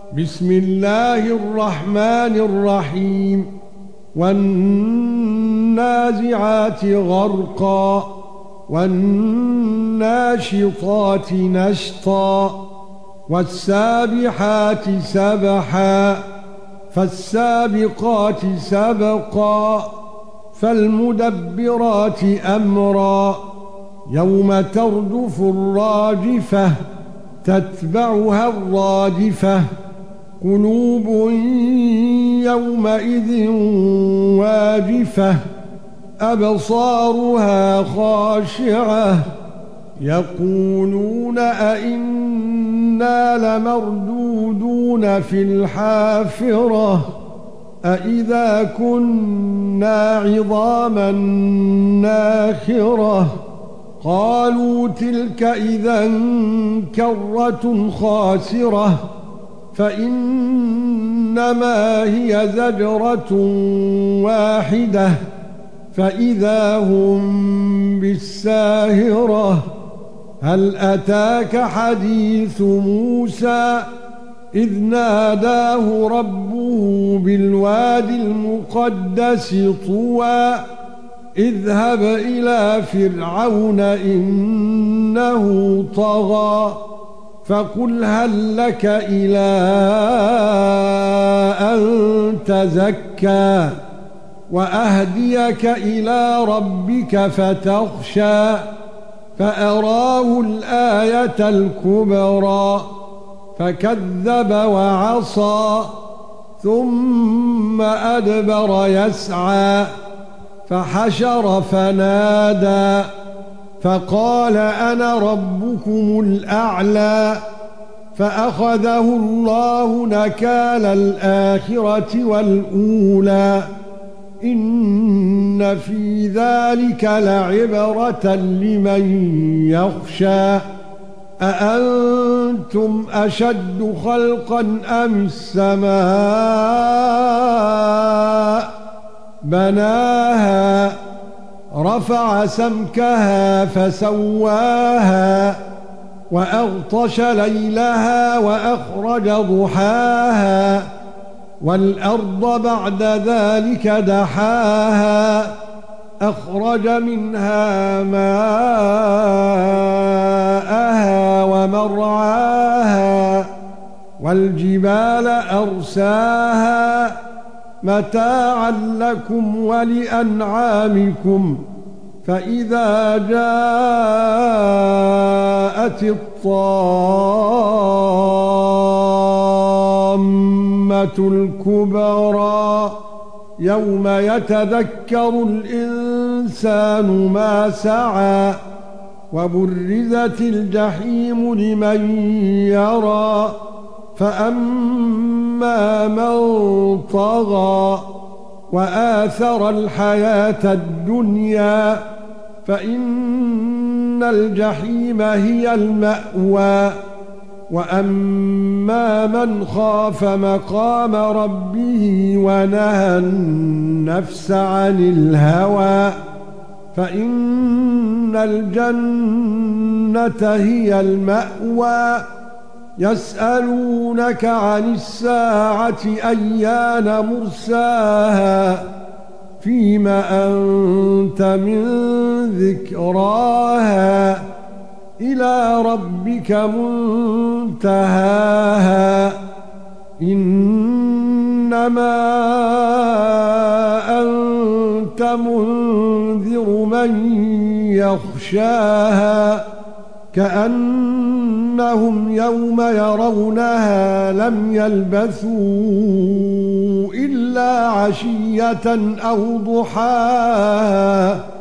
بسم الله الرحمن الرحيم والنازعات غرقا والناشطات نشطا والسابحات سبحا فالسابقات سبقا فالمدبرات أمرا يوم ترجف الراجفة تتبعها الرادفة قلوب يومئذ واجفة أبصارها خاشعة يقولون أئنا لمردودون في الحافرة أئذا كنا عظاما ناخرة قالوا تلك إذا كرة خاسرة فإنما هي زجرة واحدة فإذا هم بالساهرة هل أتاك حديث موسى إذ ناداه ربه بالوادي المقدس طوى اذهب إلى فرعون إنه طغى فقل هل لك إلى أن تزكى وأهديك إلى ربك فتخشى فأراه الآية الكبرى فكذب وعصى ثم أدبر يسعى فحشر فنادى فقال أنا ربكم الأعلى فأخذه الله نكال الآخرة والأولى إن في ذلك لعبرة لمن يخشى أأنتم أشد خلقا أم السماء بناها رفع سمكها فسواها وأغطش ليلها وأخرج ضحاها والأرض بعد ذلك دحاها أخرج منها ماءها ومرعاها والجبال أرساها متاعا لكم ولأنعامكم فإذا جاءت الطامة الكبرى يوم يتذكر الإنسان ما سعى وبرزت الجحيم لمن يرى فأما من طغى وآثر الحياة الدنيا فإن الجحيم هي المأوى وأما من خاف مقام ربه ونهى النفس عن الهوى فإن الجنة هي المأوى يسألونك عن الساعة أيان مرساها فيما أنت من ذكراها إلى ربك منتهاها إنما أنت منذر من يخشاها كأنهم يوم يرونها لم يلبثوا إلا عشية أو ضحاها